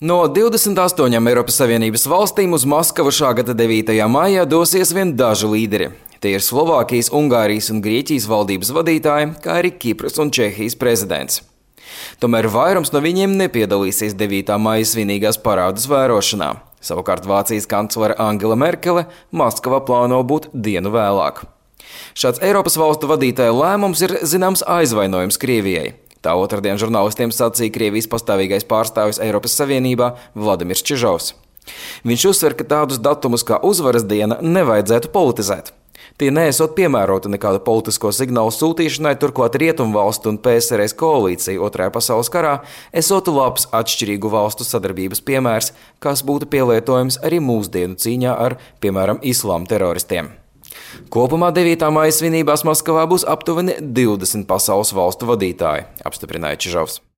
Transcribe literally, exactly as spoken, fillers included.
No divdesmit astoņām Eiropas Savienības valstīm uz Maskavu šā gada devītajā maijā dosies vien daži līderi. Tie ir Slovākijas, Ungārijas un Grieķijas valdības vadītāji, kā arī Kipras un Čehijas prezidents. Tomēr vairums no viņiem nepiedalīsies devītā maija svinīgās parādas vērošanā. Savukārt Vācijas kanclere Angela Merkele Maskavā plāno būt dienu vēlāk. Šāds Eiropas valstu vadītāja lēmums ir zināms aizvainojums Krievijai. Tā otrdien žurnālistiem sacīja Krievijas pastāvīgais pārstāvis Eiropas Savienībā Vladimirs Čižovs. Viņš uzsver, ka tādus datumus kā uzvaras diena nevajadzētu politizēt. Tie neesot piemēroti nekādu politisko signālu sūtīšanai, turklāt Rietumvalstu un P S R S koalīcija Otrajā pasaules karā esotu labs atšķirīgu valstu sadarbības piemērs, kas būtu pielietojams arī mūsdienu cīņā ar, piemēram, islāma teroristiem. Kopumā devītā maija svinībās Maskavā būs aptuveni divdesmit pasaules valstu vadītāji, apstiprināja Čižovs.